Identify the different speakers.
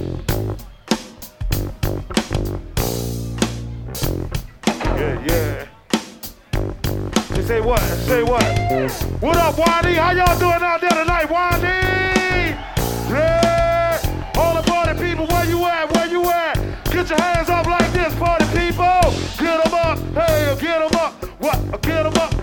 Speaker 1: Yeah, yeah. You say what? Say what? What up, Wadi? How y'all doing out there tonight, Wadi? Yeah. All the party people, where you at? Where you at? Get your hands up like this, party people. Get them up. Hey, get them up. What? Get them up.